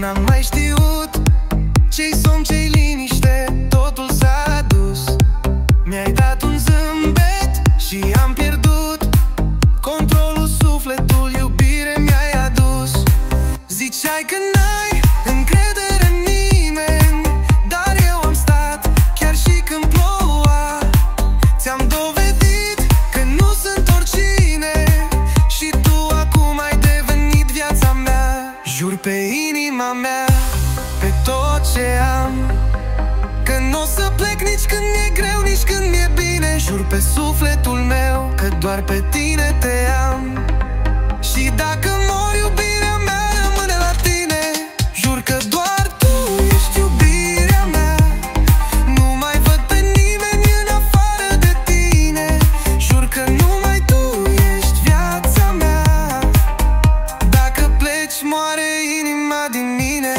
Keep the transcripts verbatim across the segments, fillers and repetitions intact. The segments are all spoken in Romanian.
N-am mai știut ce-i somn, ce-i liniște, totul s-a dus. Mi-ai dat un zâmbet și am pierdut controlul, sufletul, iubire mi-ai adus. Ziceai că n-ai încredere în nimeni, dar eu am stat chiar și când ploua. Ți-am dovedit că nu sunt oricine și tu acum ai devenit viața mea. Jur pe inima mea, pe tot ce am, că n-o să plec nici când mi-e greu, nici când mi-e bine. Jur pe sufletul meu că doar pe tine te am. Și dacă mor, iubirea mea rămâne la tine. Jur că doar tu ești iubirea mea, nu mai văd pe nimeni în afară de tine. Jur că numai tu ești viața mea. Dacă pleci, moare inima din mine.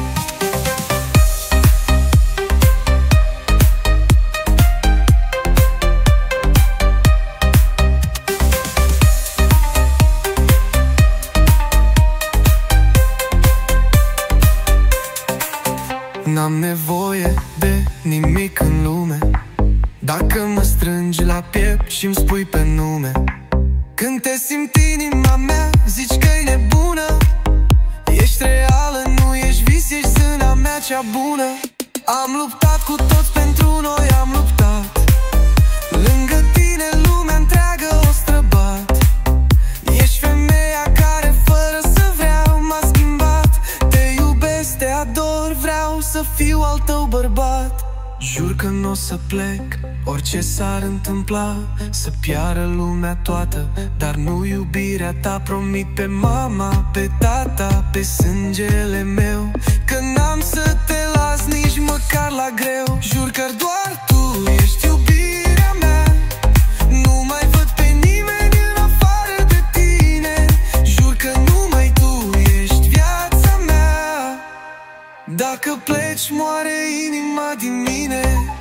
N-am nevoie de nimic în lume, dacă mă strângi la piept și-mi spui pe nume. Când te simt inima mea, zici că-i nebună. Ești reală, nu ești vis, ești zâna mea cea bună. Am luptat cu toți pentru noi, am luptat. Lângă tine lumea întreagă o străbat. Ești femeia care fără să vreau m-a schimbat. Te iubesc, te ador, vreau să fiu al tău bărbat. Jur că n-o să plec, orice s-ar întâmpla, să piară lumea toată, dar nu iubirea ta. Promit pe mama, pe tata, pe sângele meu, că n-am să te las nici măcar la greu. Jur că doar tu ești iubirea mea, nu mai văd pe nimeni în afară de tine. Jur că numai tu ești viața mea. Dacă pleci, moare inima din mine.